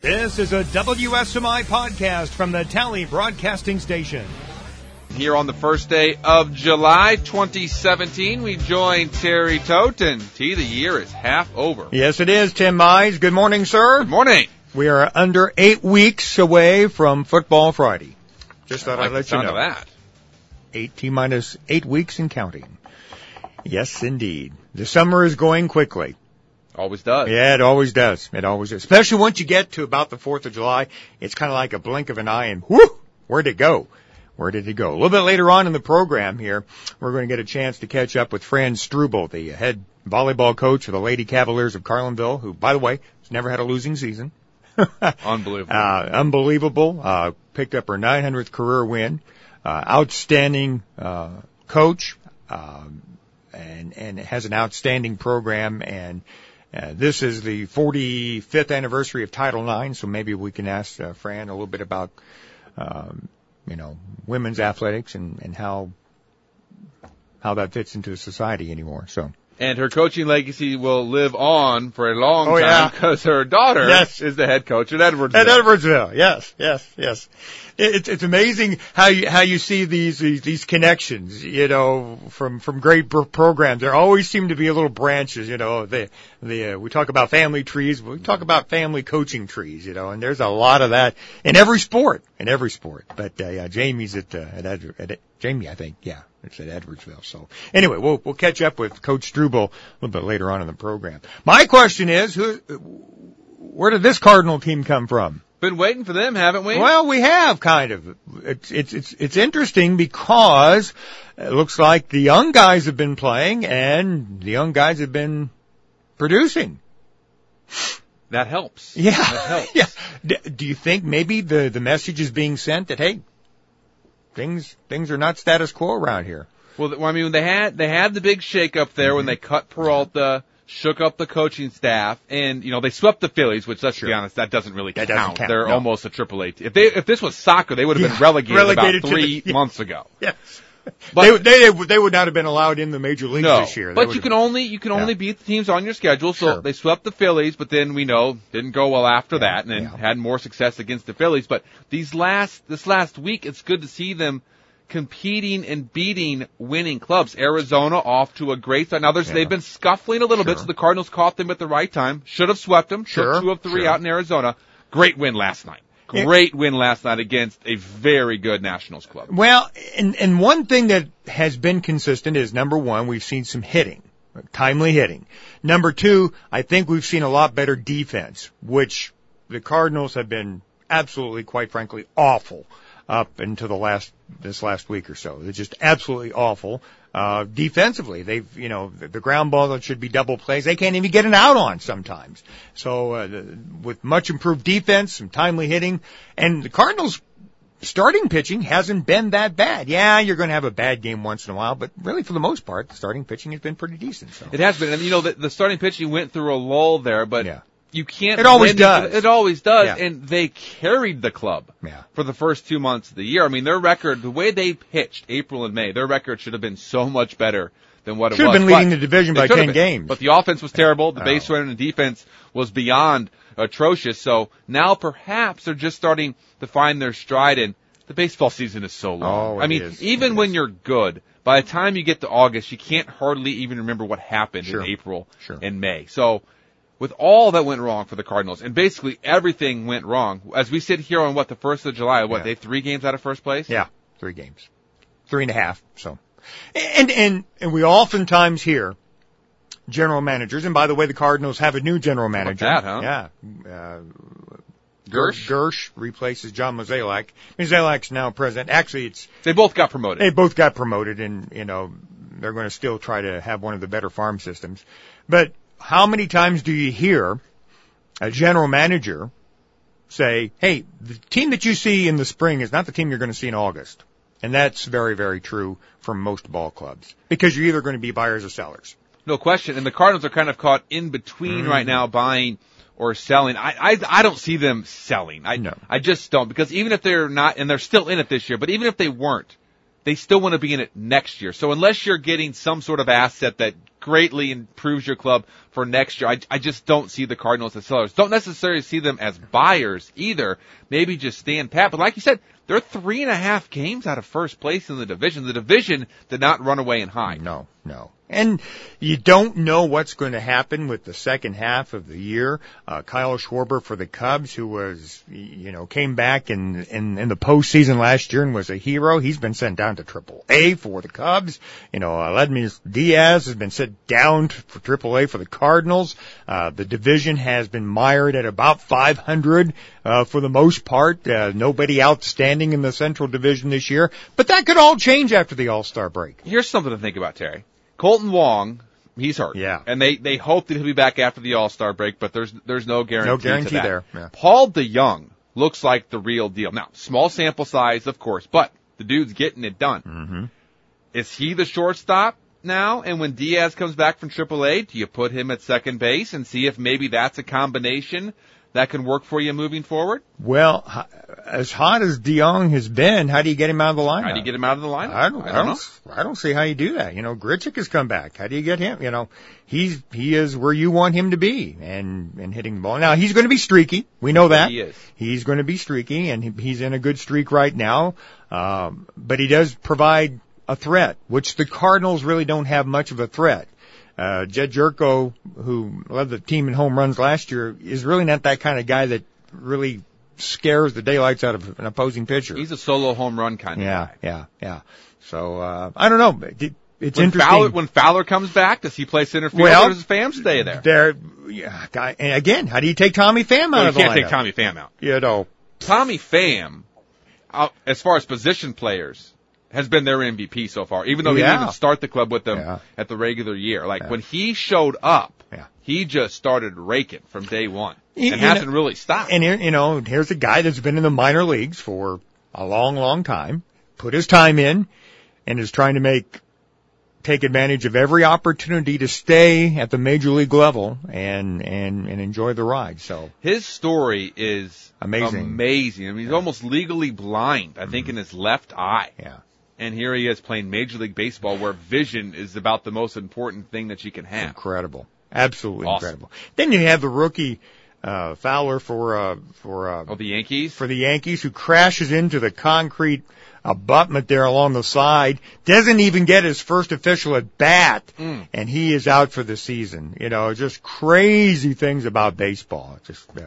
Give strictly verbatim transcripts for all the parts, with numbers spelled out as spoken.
This is a W S M I podcast from the Tally Broadcasting Station. Here on the first day of July twenty seventeen, we join Terry Tote, and T, the year is half over. Yes, it is, Tim Mize. Good morning, sir. Good morning. We are under eight weeks away from Football Friday. Just thought I like I'd let the sound you know. Of that. Eight T minus eight weeks and counting. Yes, indeed. The summer is going quickly. Always does. Yeah, it always does. It always does. Especially once you get to about the fourth of July, it's kind of like a blink of an eye and whoo, where'd it go? Where did it go? A little bit later on in the program here, we're going to get a chance to catch up with Fran Struble, the head volleyball coach of the Lady Cavaliers of Carlinville, who, by the way, has never had a losing season. Unbelievable. Uh, unbelievable. Uh, picked up her nine hundredth career win. Uh, outstanding, uh, coach, um, and, and has an outstanding program. And, uh, this is the forty-fifth anniversary of Title nine. So maybe we can ask, uh, Fran a little bit about, um, you know, women's athletics and, and how, how that fits into society anymore. So. And her coaching legacy will live on for a long oh, time because yeah. her daughter yes. is the head coach at Edwardsville. At Edwardsville, yes, yes, yes. It's it's amazing how you how you see these these, these connections, you know, from from great pro- programs. There always seem to be a little branches, you know. The the uh, we talk about family trees, we talk about family coaching trees, you know, and there's a lot of that in every sport, in every sport. But uh, yeah, Jamie's at uh, at, Ed, at Jamie, I think, yeah. It's at Edwardsville. So anyway, we'll we'll catch up with Coach Struble a little bit later on in the program. My question is, who, where did this Cardinal team come from? Been waiting for them, haven't we? Well, we have kind of. It's it's it's it's interesting because it looks like the young guys have been playing and the young guys have been producing. That helps. Yeah. That helps. Yeah. D- do you think maybe the the message is being sent that hey, Things things are not status quo around here. Well, I mean, they had they had the big shakeup there mm-hmm. when they cut Peralta, shook up the coaching staff, and you know they swept the Phillies, which let's sure. be honest, that doesn't really that count. Doesn't count. They're no. almost a triple A. If they if this was soccer, they would have yeah. been relegated, relegated about three the, yeah. months ago. Yes. But, they, they they would not have been allowed in the major leagues no, this year. They but you can only you can yeah. only beat the teams on your schedule. So sure. they swept the Phillies, but then we know didn't go well after yeah. that, and then yeah. had more success against the Phillies. But these last this last week, it's good to see them competing and beating winning clubs. Arizona off to a great start. Now there's, yeah. they've been scuffling a little sure. bit, so the Cardinals caught them at the right time. Should have swept them. Sure. Took two of three sure. out in Arizona. Great win last night. Great yeah. win last night against a very good Nationals club. Well, and, and one thing that has been consistent is, number one, we've seen some hitting, timely hitting. Number two, I think we've seen a lot better defense, which the Cardinals have been absolutely, quite frankly, awful up into the last, this last week or so. They're just absolutely awful. Uh, defensively, they've, you know, the, the ground ball that should be double plays, they can't even get an out on sometimes. So, uh, the, with much improved defense, some timely hitting, and the Cardinals' starting pitching hasn't been that bad. Yeah, you're going to have a bad game once in a while, but really for the most part, the starting pitching has been pretty decent. So. It has been, and you know, the, the starting pitching went through a lull there, but yeah. You can't. It always win. does. It always does. Yeah. And they carried the club yeah. for the first two months of the year. I mean, their record, the way they pitched April and May, their record should have been so much better than what it should was. Should have been leading but the division by ten been. games. But the offense was terrible. The oh. base running and defense was beyond atrocious. So now perhaps they're just starting to find their stride. And the baseball season is so long. Oh, I mean, is. even it when is. you're good, by the time you get to August, you can't hardly even remember what happened sure. in April sure. and May. So, with all that went wrong for the Cardinals, and basically everything went wrong, as we sit here on, what, the first of July, what, yeah. they have three games out of first place? Yeah, three games. Three and a half, so. And, and, and we oftentimes hear general managers, and by the way, the Cardinals have a new general manager. How about that, huh? Yeah. Uh, Gersh? Gersh replaces John Mozeliak. Mozeliak's now president. Actually, it's... They both got promoted. They both got promoted, and, you know, they're going to still try to have one of the better farm systems. But how many times do you hear a general manager say, hey, the team that you see in the spring is not the team you're going to see in August? And that's very, very true for most ball clubs, because you're either going to be buyers or sellers. No question. And the Cardinals are kind of caught in between mm. right now, buying or selling. I, I, I don't see them selling. I, no. I just don't, because even if they're not, and they're still in it this year, but even if they weren't, they still want to be in it next year. So unless you're getting some sort of asset that greatly improves your club for next year, I, I just don't see the Cardinals as sellers. Don't necessarily see them as buyers either. Maybe just stand pat. But like you said, they're three and a half games out of first place in the division. The division did not run away and hide. No, no. And you don't know what's going to happen with the second half of the year. Uh, Kyle Schwarber for the Cubs, who was, you know, came back in, in, in the postseason last year and was a hero. He's been sent down to triple A for the Cubs. You know, Aledmys Diaz has been sent down for triple A for the Cardinals. Uh, the division has been mired at about five hundred, uh, for the most part. Uh, nobody outstanding in the Central Division this year. But that could all change after the All-Star break. Here's something to think about, Terry. Colton Wong, he's hurt. Yeah. And they, they hope that he'll be back after the All-Star break, but there's, there's no guarantee No guarantee to that. there. Yeah. Paul DeYoung looks like the real deal. Now, small sample size, of course, but the dude's getting it done. Mm-hmm. Is he the shortstop now? And when Diaz comes back from triple A, do you put him at second base and see if maybe that's a combination that can work for you moving forward? Well, as hot as DeYoung has been, how do you get him out of the lineup? How do you get him out of the lineup? I don't, I I don't don't, know. I don't see how you do that. You know, Grichuk has come back. How do you get him? You know, he's, he is where you want him to be and, and hitting the ball. Now, he's going to be streaky. We know that. He is. He's going to be streaky and he, he's in a good streak right now. Um, but he does provide a threat, which the Cardinals really don't have much of a threat. Uh, Jed Jerko, who led the team in home runs last year, is really not that kind of guy that really scares the daylights out of an opposing pitcher. He's a solo home run kind of yeah, guy. Yeah, yeah, So, uh, I don't know. It, it's when interesting. Fowler, when Fowler comes back, does he play center field well, or does Pham stay there? There, yeah, guy, and again, how do you take Tommy Pham out well, of the you can't lineup? take Tommy Pham out. You know. Tommy Pham, uh, as far as position players, has been their M V P so far, even though he Yeah. didn't even start the club with them Yeah. at the regular year. Like, Yeah. when he showed up, Yeah. he just started raking from day one You- and you hasn't know- really stopped. And here, you know, here's a guy that's been in the minor leagues for a long, long time, put his time in, and is trying to make, take advantage of every opportunity to stay at the major league level and, and, and enjoy the ride. So. His story is Amazing. amazing. I mean, he's Yeah. almost legally blind, I think, Mhm. in his left eye. Yeah. And here he is playing Major League Baseball where vision is about the most important thing that you can have. Incredible. Absolutely Awesome. incredible. Then you have the rookie, uh, Fowler for, uh, for, uh, Oh, the Yankees? for the Yankees who crashes into the concrete abutment there along the side, doesn't even get his first official at bat, Mm. and he is out for the season. You know, just crazy things about baseball. Just, uh,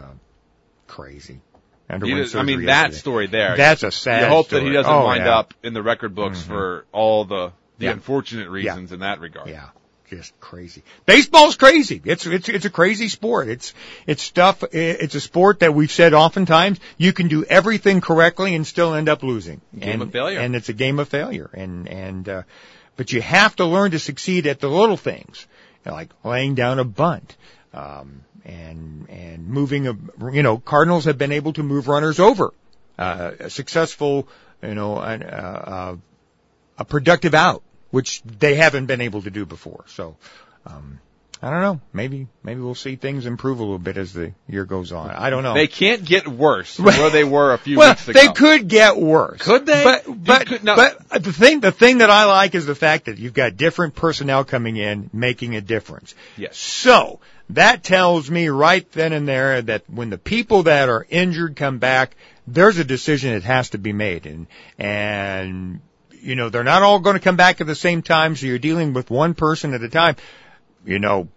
crazy. He Underwent does- I mean, surgery that yesterday. story there. That's a sad You hope story. that he doesn't Oh, wind yeah. up in the record books Mhm. for all the, the Yeah. unfortunate reasons in that regard. Yeah. Just crazy. Baseball's crazy. It's, it's, it's a crazy sport. It's, it's stuff, it's a sport that we've said oftentimes, you can do everything correctly and still end up losing. Game and, of failure. And it's a game of failure. And, and, uh, but you have to learn to succeed at the little things, like laying down a bunt, um, and, and moving a, you know, Cardinals have been able to move runners over, uh, a successful, you know, an, uh, uh, a productive out, which they haven't been able to do before. So, um, I don't know. Maybe, maybe we'll see things improve a little bit as the year goes on. I don't know. They can't get worse from where they were a few well, weeks ago. they could get worse. Could they? But, You but, could- no. but the thing, the thing that I like is the fact that you've got different personnel coming in, making a difference. Yes. So, that tells me right then and there that when the people that are injured come back, there's a decision that has to be made. And, and, you know, they're not all going to come back at the same time, so you're dealing with one person at a time. You know,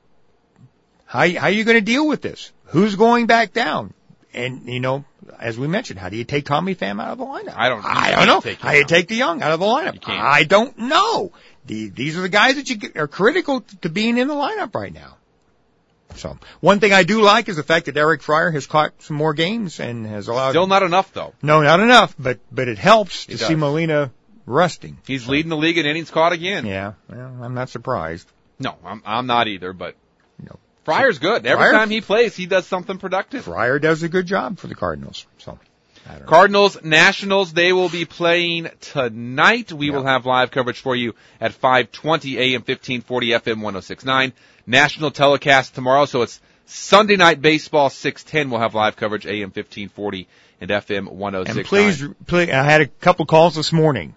how, how are you going to deal with this? Who's going back down? And, you know, as we mentioned, how do you take Tommy Pham out of the lineup? I don't- you I can't don't know. take him How do you out. take the Young out of the lineup? You can't. I don't know. The, these are the guys that you get, are critical to being in the lineup right now. So, one thing I do like is the fact that Eric Fryer has caught some more games and has allowed. Still not enough, though. No, not enough, but, but it helps to It see does. Molina resting. He's leading the league in innings caught again. Yeah, well, I'm not surprised. No, I'm, I'm not either, but No. Fryer's good. Every Fryer- time he plays, he does something productive. Fryer does a good job for the Cardinals. So, I don't know. Cardinals, Nationals, they will be playing tonight. We Yeah. will have live coverage for you at five twenty A M, fifteen forty F M one oh six point nine. National telecast tomorrow, so it's Sunday Night Baseball, six ten. We'll have live coverage A M fifteen forty and F M one oh six point nine. And please, please, I had a couple calls this morning.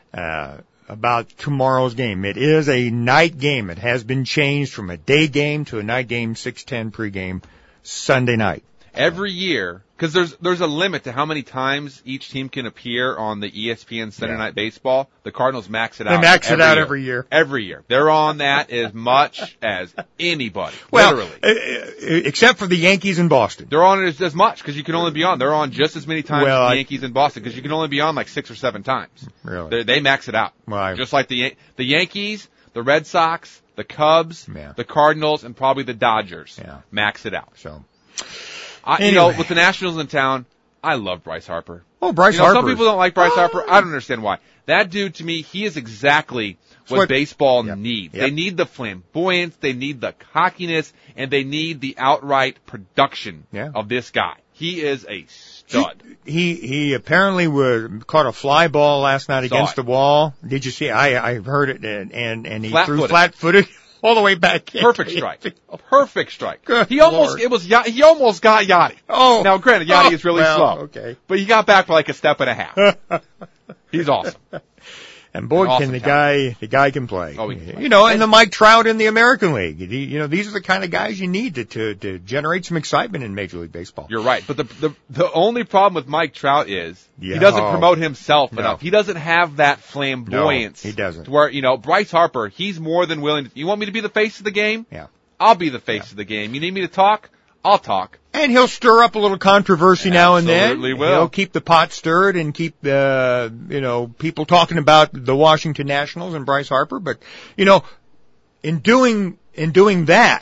uh, about tomorrow's game. It is a night game. It has been changed from a day game to a night game, six ten pregame Sunday night. Every year, because there's there's a limit to how many times each team can appear on the E S P N Sunday Yeah. Night Baseball. The Cardinals max it They out. max it every out year. every year. Every year. They're on that as much as anybody. Well, literally. uh, except for the Yankees in Boston. They're on it as, as much because you can only be on. They're on just as many times Well, as the I- Yankees in Boston because you can only be on like six or seven times. Really? They, they max it out. Well, I- Just like the Yan- the Yankees, the Red Sox, the Cubs, Yeah. the Cardinals, and probably the Dodgers. Yeah. Max it out. So, I, You know, Anyway. with the Nationals in town, I love Bryce Harper. oh, Bryce You know, Harper. some people don't like Bryce Harper. I don't understand why. That dude, to me, he is exactly what, what- baseball Yep. needs. Yep. They need the flamboyance, they need the cockiness, and they need the outright production Yeah. of this guy. He is a stud. He he apparently was caught a fly ball last night Saw against it. the wall. Did you see? I I heard it and and, and he threw Flat-footed. flat footed all the way back in. Perfect strike. Perfect strike. Good he almost, Lord. it was, Ya- he almost got Yachty. Oh, Now, granted, Yachty oh, is really well, slow. Okay. But he got back for like a step and a half. He's awesome. And boy, Awesome can the talent. guy the guy can play. Oh, he can play. You know, and the Mike Trout in the American League. He- You know, these are the kind of guys you need to to, to generate some excitement in Major League Baseball. You're right. But the, the, the only problem with Mike Trout is Yeah. he doesn't Oh. promote himself No. enough. He doesn't have that flamboyance. No, he doesn't. To where, you know, Bryce Harper, he's more than willing to, you want me to be the face of the game? Yeah. I'll be the face of the game. You need me to talk? I'll talk. And he'll stir up a little controversy now and then. Absolutely will. He'll keep the pot stirred and keep uh, you know people talking about the Washington Nationals and Bryce Harper. But you know, in doing in doing that,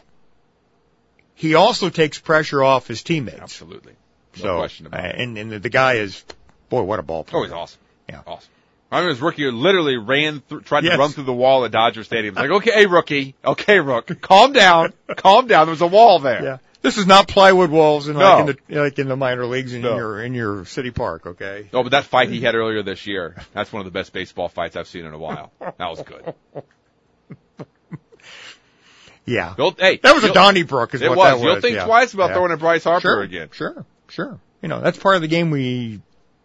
he also takes pressure off his teammates. Absolutely. No so, question about uh, it. and and the guy is, boy, what a ball player. Oh, he's awesome. Yeah. Awesome. I remember his rookie year literally ran through, tried Yes. to run through the wall at Dodger Stadium. Like, okay, rookie. Okay, rook. Calm down. Calm down. There's a wall there. Yeah. This is not plywood walls in No. like in the like in the minor leagues in No. your in your city park. Okay. Oh, but that fight he had earlier this year, that's one of the best baseball fights I've seen in a while. That was good. Yeah. You'll, hey, That was a you'll- Donnybrook, is It what was. that was. You'll think yeah. twice about Yeah. throwing at Bryce Harper Sure, again. Sure, sure. You know, that's part of the game we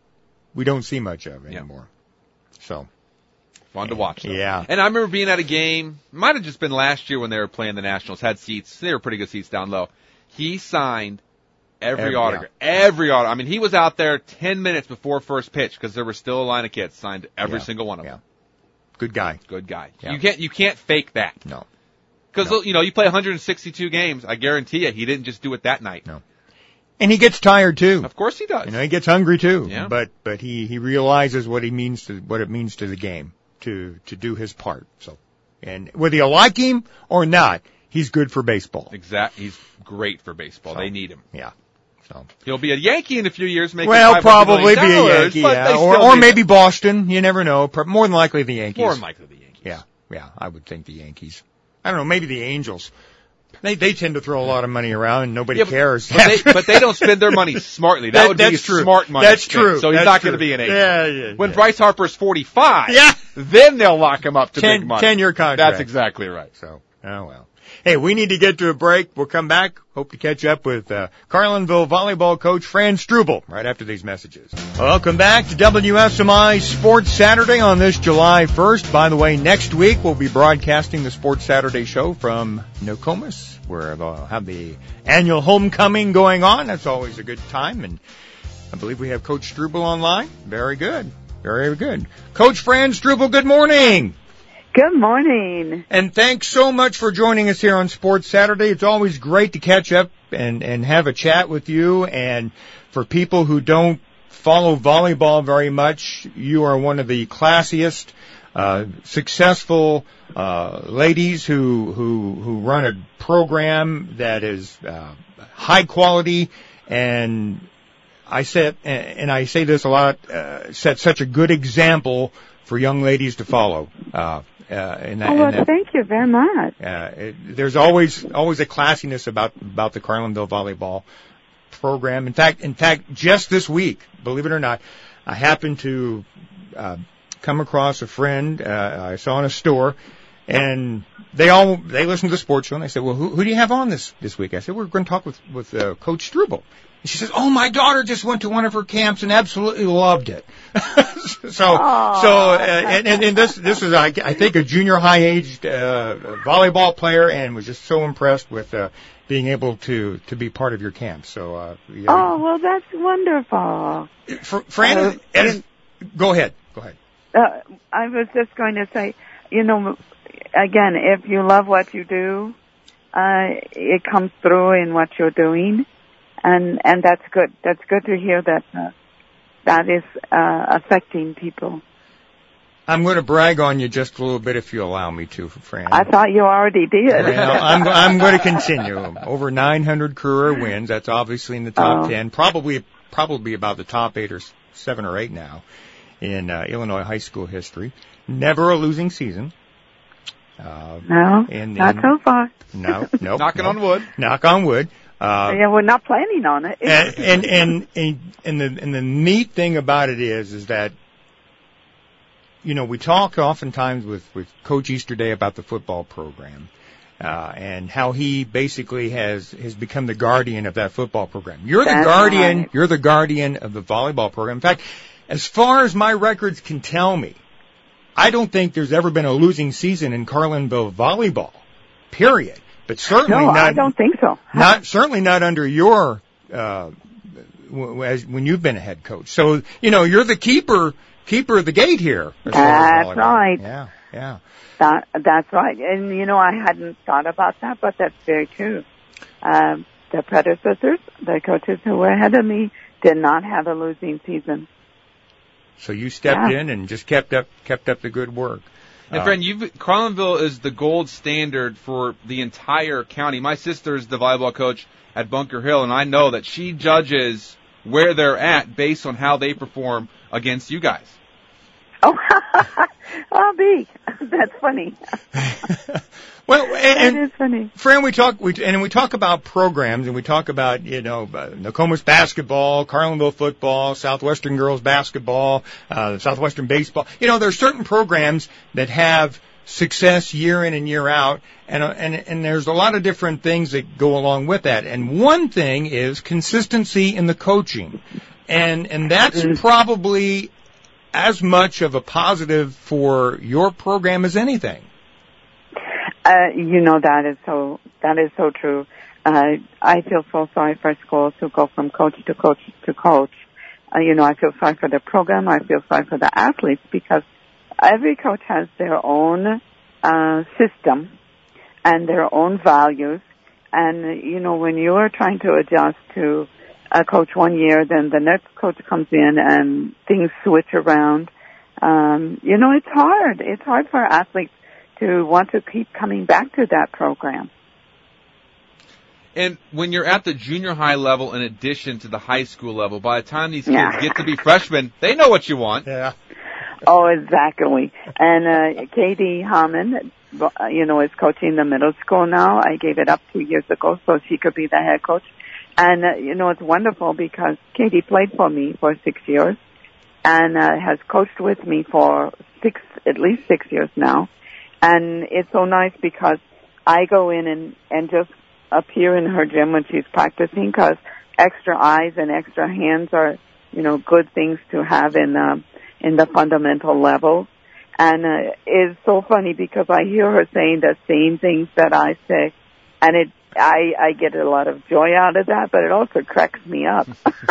we don't see much of anymore. So, Fun to watch, though. Yeah. And I remember being at a game, might have just been last year when they were playing the Nationals, had seats, they were pretty good seats down low. He signed every, Every- autograph. Every autograph. I mean, he was out there ten minutes before first pitch because there was still a line of kids, signed every Yeah. single one of Yeah. them. good guy. Good guy. Yeah. You can't, you can't fake that. No. Because, No. you know, you play one hundred sixty-two games, I guarantee you, he didn't just do it that night. No. And he gets tired too. Of course he does. You know, he gets hungry too. Yeah. But but he he realizes what he means to what it means to the game to to do his part. So, and whether you like him or not, he's good for baseball. Exact. He's great for baseball. So, They need him. Yeah. So. He'll be a Yankee in a few years, making Well, five hundred probably million be a dollars, Yankee, but yeah. they Or, still or need maybe him. Boston. You never know. Pro- More than likely the Yankees. More than likely the Yankees. Yeah, yeah, I would think the Yankees. I don't know, maybe the Angels. They they tend to throw a lot of money around and nobody Yeah, but- cares. But they, but they don't spend their money smartly. That, That- would be that's true. smart money. That's spent. true. So he's That's not going to true. be an Angel. Yeah, yeah, When yeah. Bryce Harper's forty-five, Yeah. then they'll lock him up to Ten- big money. ten-year contract. That's exactly right. So, oh well. Hey, we need to get to a break. We'll come back. Hope to catch up with uh, Carlinville volleyball coach Fran Struble right after these messages. Welcome back to W S M I Sports Saturday on this July first. By the way, next week we'll be broadcasting the Sports Saturday show from Nokomis, where they'll have the annual homecoming going on. That's always a good time. And I believe we have Coach Struble online. Very good. Very good. Coach Fran Struble, good morning. Good morning. And thanks so much for joining us here on Sports Saturday. It's always great to catch up and, and have a chat with you. And for people who don't follow volleyball very much, you are one of the classiest, uh, successful, uh, ladies who, who, who run a program that is, uh, high quality. And I said, and I say this a lot, uh, set such a good example for young ladies to follow. Uh, Uh, in that, Oh, well, in that, thank you very much. uh, it, there's always always a classiness about about the Carlinville volleyball program. In fact, in fact, just this week, believe it or not, I happened to uh, come across a friend uh, I saw in a store, and they all they listened to the sports show, and they said, "Well, who, who do you have on this this week?" I said, "We're going to talk with with uh, Coach Struble." And she says, "Oh, my daughter just went to one of her camps and absolutely loved it." so, Aww, so, uh, and, and, and this, this is, I, I think, a junior high aged, uh, volleyball player, and was just so impressed with, uh, being able to, to be part of your camp. So, uh, yeah. Oh, well, that's wonderful. For, Fran, Uh, as, in- go ahead, go ahead. Uh, I was just going to say, you know, again, if you love what you do, uh, it comes through in what you're doing, and and that's good. That's good to hear that uh, that is uh, affecting people. I'm going to brag on you just a little bit if you allow me to, Fran. I thought you already did. Well, I'm, I'm going to continue. Over nine hundred career wins. That's obviously in the top Oh. ten. Probably, probably about the top eight or s- seven or eight now in uh, Illinois high school history. Never a losing season. Uh, No, and, not and so far. no, no, Knocking no. on wood. Knock on wood. Uh, Yeah, we're not planning on it. and, and, and, and, and the, and the neat thing about it is, is that, you know, we talk oftentimes with, with Coach Easterday about the football program, uh, and how he basically has, has become the guardian of that football program. You're the That's guardian, right. you're the guardian of the volleyball program. In fact, as far as my records can tell me, I don't think there's ever been a losing season in Carlinville volleyball, period. But certainly no, not, I don't think so. not certainly not under your uh w- as when you've been a head coach. So, you know, you're the keeper keeper of the gate here. as far as That's volleyball. right. Yeah, yeah. That, that's right. And, you know, I hadn't thought about that, but that's very true. Um, the predecessors, the coaches who were ahead of me, did not have a losing season. So you stepped Yeah. in and just kept up kept up the good work. And Uh, friend, you've Carlinville is the gold standard for the entire county. My sister is the volleyball coach at Bunker Hill, and I know that she judges where they're at based on how they perform against you guys. Oh, I'll be. That's funny. well, and, That is funny. Fran, we talk, we, and we talk about programs, and we talk about, you know, uh, Nokomis basketball, Carlinville football, Southwestern girls basketball, uh, Southwestern baseball. You know, there are certain programs that have success year in and year out, and, uh, and, and there's a lot of different things that go along with that. And one thing is consistency in the coaching. And, and that's probably as much of a positive for your program as anything. Uh, you know, that is so, that is so true. Uh, I feel so sorry for schools who go from coach to coach to coach. Uh, you know, I feel sorry for the program. I feel sorry for the athletes because every coach has their own, uh, system and their own values. And, you know, when you are trying to adjust to a coach one year, then the next coach comes in and things switch around. Um, you know, it's hard. It's hard for athletes to want to keep coming back to that program. And when you're at the junior high level in addition to the high school level, by the time these kids Yeah. get to be freshmen, they know what you want. Yeah. Oh, exactly. And uh, Katie Hammond, uh, you know, is coaching the middle school now. I gave it up two years ago so she could be the head coach. And, uh, you know, it's wonderful because Katie played for me for six years and uh, has coached with me for six, at least six years now. And it's so nice because I go in and, and just appear in her gym when she's practicing because extra eyes and extra hands are, you know, good things to have in, uh, in the fundamental level. And uh, it's so funny because I hear her saying the same things that I say. And it, I, I get a lot of joy out of that, but it also cracks me up.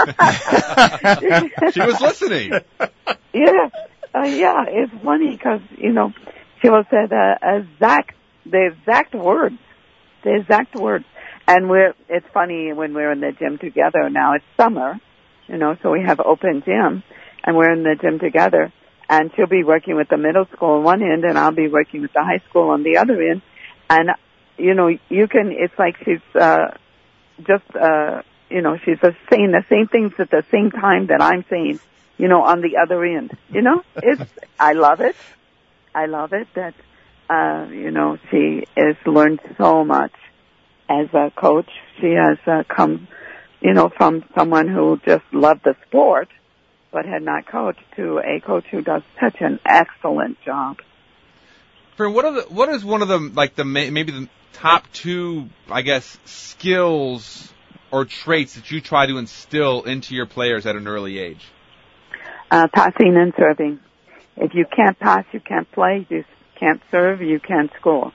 She was listening. Yeah, uh, yeah, it's funny because, you know, she will say the exact, the exact words, the exact words. And we're, it's funny when we're in the gym together now, it's summer, you know, so we have open gym and we're in the gym together and she'll be working with the middle school on one end and I'll be working with the high school on the other end. And, you know, you can, it's like she's, uh, just, uh, you know, she's just saying the same things at the same time that I'm saying, you know, on the other end. You know, it's, I love it. I love it that, uh, you know, she has learned so much as a coach. She has uh, come, you know, from someone who just loved the sport but had not coached to a coach who does such an excellent job. For what are the, what is one of the, like the, maybe the top two, I guess, skills or traits that you try to instill into your players at an early age? uh, passing and serving. If you can't pass, you can't play. You can't serve, you can't score.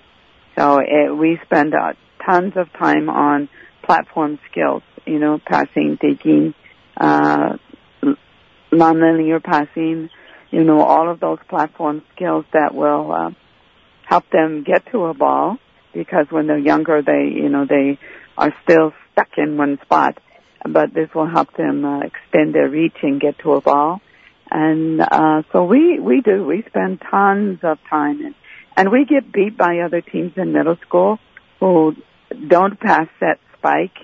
So it, we spend uh, tons of time on platform skills, you know, passing, digging, uh, nonlinear passing, you know, all of those platform skills that will uh, help them get to a ball, because when they're younger, they, you know, they are still stuck in one spot. But this will help them uh, extend their reach and get to a ball. And uh so we, we do. We spend tons of time in. And we get beat by other teams in middle school who don't pass that spike,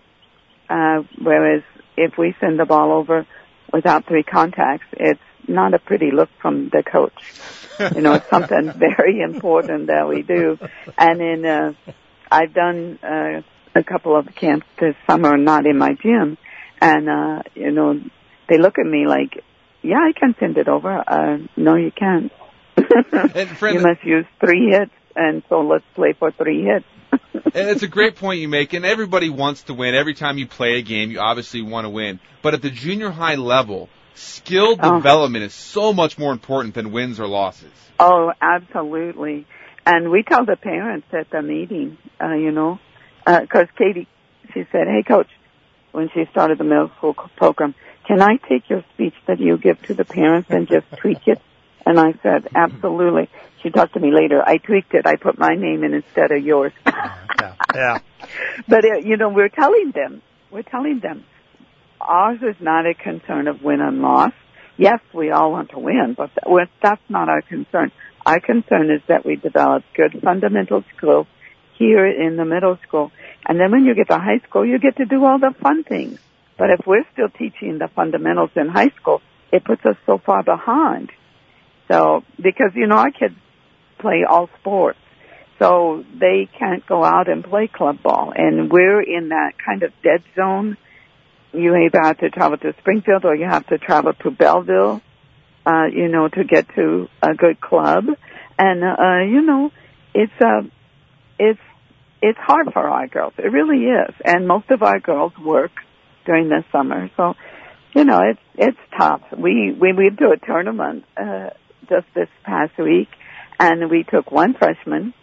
uh, whereas if we send the ball over without three contacts, it's not a pretty look from the coach. You know, it's something very important that we do. And in, uh, I've done, uh, a couple of camps this summer, not in my gym, and, uh, you know, they look at me like, yeah, I can send it over. Uh, no, you can't. And friend, you must use three hits, and so let's play for three hits. And it's a great point you make, and everybody wants to win. Every time you play a game, you obviously want to win. But at the junior high level, skill oh. development is so much more important than wins or losses. Oh, absolutely. And we tell the parents at the meeting, uh, you know, because uh, Katie, she said, hey, Coach, when she started the middle school program, can I take your speech that you give to the parents and just tweak it? And I said, absolutely. She talked to me later. I tweaked it. I put my name in instead of yours. yeah, yeah. But, uh, you know, we're telling them, we're telling them, ours is not a concern of win and loss. Yes, we all want to win, but that's not our concern. Our concern is that we develop good fundamental skills here in the middle school. And then when you get to high school, you get to do all the fun things. But if we're still teaching the fundamentals in high school, it puts us so far behind. So, because, you know, our kids play all sports, so they can't go out and play club ball. And we're in that kind of dead zone. You either have to travel to Springfield or you have to travel to Belleville, uh, you know, to get to a good club. And, uh, you know, it's, uh, it's, it's hard for our girls. It really is. And most of our girls work during the summer. So, you know, it's, it's tough. We, we, we do a tournament, uh, just this past week, and we took one freshman,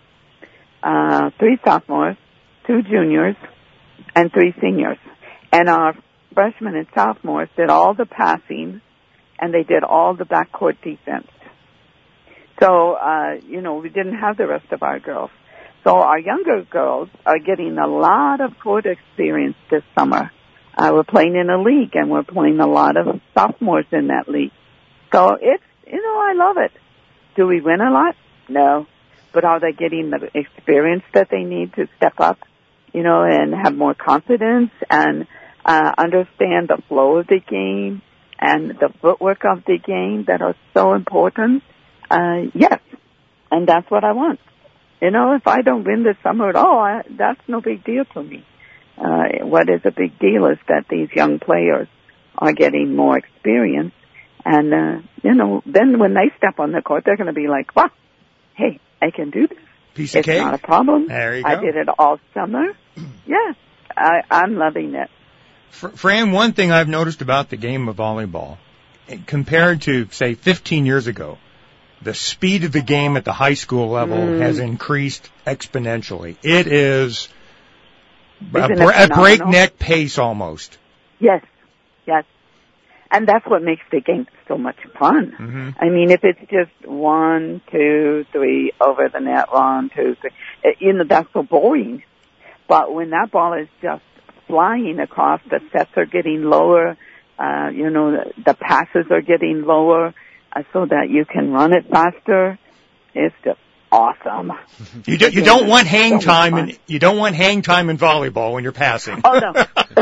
uh, three sophomores, two juniors, and three seniors. And our freshmen and sophomores did all the passing, and they did all the backcourt defense. So, uh, you know, we didn't have the rest of our girls. So our younger girls are getting a lot of court experience this summer. Uh, we're playing in a league, and we're playing a lot of sophomores in that league. So it's, you know, I love it. Do we win a lot? No. But are they getting the experience that they need to step up, you know, and have more confidence and uh, understand the flow of the game and the footwork of the game that are so important? Uh, yes. And that's what I want. You know, if I don't win this summer at all, I, that's no big deal to me. Uh, what is a big deal is that these young players are getting more experience. And, uh, you know, then when they step on the court, they're going to be like, wow, hey, I can do this. Piece of it's cake. Not a problem. There you go. I did it all summer. Yeah, I, I'm loving it. Fran, one thing I've noticed about the game of volleyball, compared to, say, fifteen years ago, the speed of the game at the high school level mm. has increased exponentially. It is a, br- a breakneck pace almost. Yes, yes. And that's what makes the game so much fun. Mm-hmm. I mean, if it's just one, two, three, over the net, one, two, three, it, you know, that's so boring. But when that ball is just flying across, the sets are getting lower, uh, you know, the, the passes are getting lower, uh, so that you can run it faster. It's just awesome. You, do, you don't want hang so time, in, you don't want hang time in volleyball when you're passing. Oh no.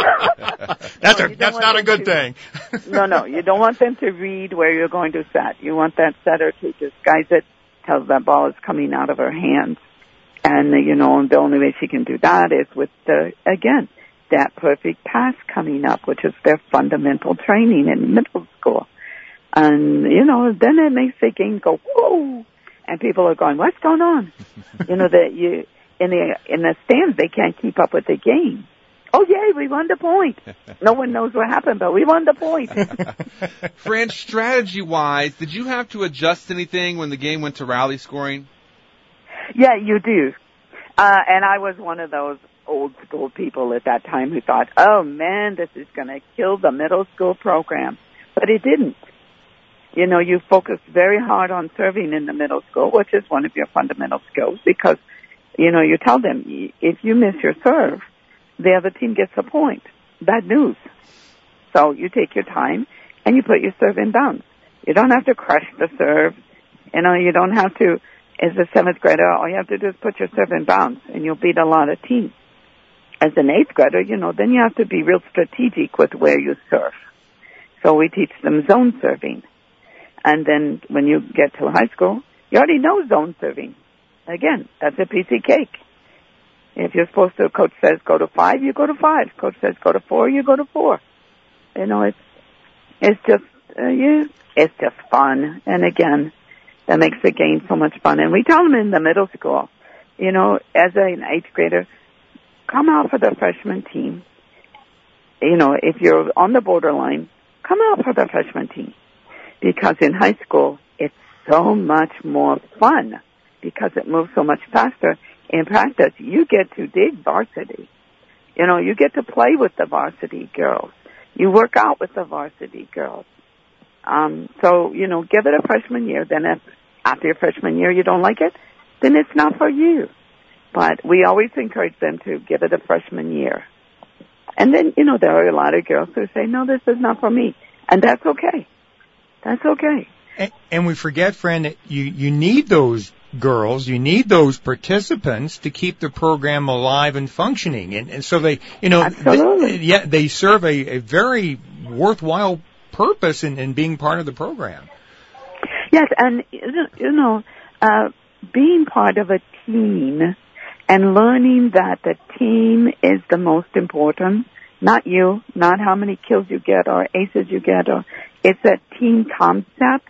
That's no, a, that's not a good to, thing. no, no, you don't want them to read where you're going to set. You want that setter to just guide it, tell that ball is coming out of her hands. And, uh, you know, the only way she can do that is with the, again, that perfect pass coming up, which is their fundamental training in middle school. And, you know, then it makes the game go, whoa! And people are going, what's going on? you know, that you, in the, in the stands, they can't keep up with the game. Oh, yay, we won the point. No one knows what happened, but we won the point. Fran, strategy-wise, did you have to adjust anything when the game went to rally scoring? Yeah, you do. Uh, and I was one of those old school people at that time who thought, oh, man, this is going to kill the middle school program. But it didn't. You know, you focus very hard on serving in the middle school, which is one of your fundamental skills, because, you know, you tell them, if you miss your serve, the other team gets a point. Bad news. So you take your time and you put your serve in bounds. You don't have to crush the serve. You know, you don't have to, as a seventh grader, all you have to do is put your serve in bounds and you'll beat a lot of teams. As an eighth grader, you know, then you have to be real strategic with where you serve. So we teach them zone serving. And then when you get to high school, you already know zone serving. Again, that's a piece of cake. If you're supposed to, coach says go to five, you go to five. Coach says go to four, you go to four. You know, it's, it's just, uh, yeah, it's just fun. And again, that makes the game so much fun. And we tell them in the middle school, you know, as an eighth grader, come out for the freshman team. You know, if you're on the borderline, come out for the freshman team. Because in high school, it's so much more fun because it moves so much faster. In practice, you get to dig varsity. You know, you get to play with the varsity girls. You work out with the varsity girls. Um, so, you know, give it a freshman year. Then if after your freshman year you don't like it, then it's not for you. But we always encourage them to give it a freshman year. And then, you know, there are a lot of girls who say, no, this is not for me. And that's okay. That's okay. And, and we forget, friend, that you, you need those girls, you need those participants to keep the program alive and functioning. And, and so they, you know, Absolutely. They, yeah, they serve a, a very worthwhile purpose in, in being part of the program. Yes, and, you know, uh, being part of a team and learning that the team is the most important, not you, not how many kills you get or aces you get, or it's a team concept.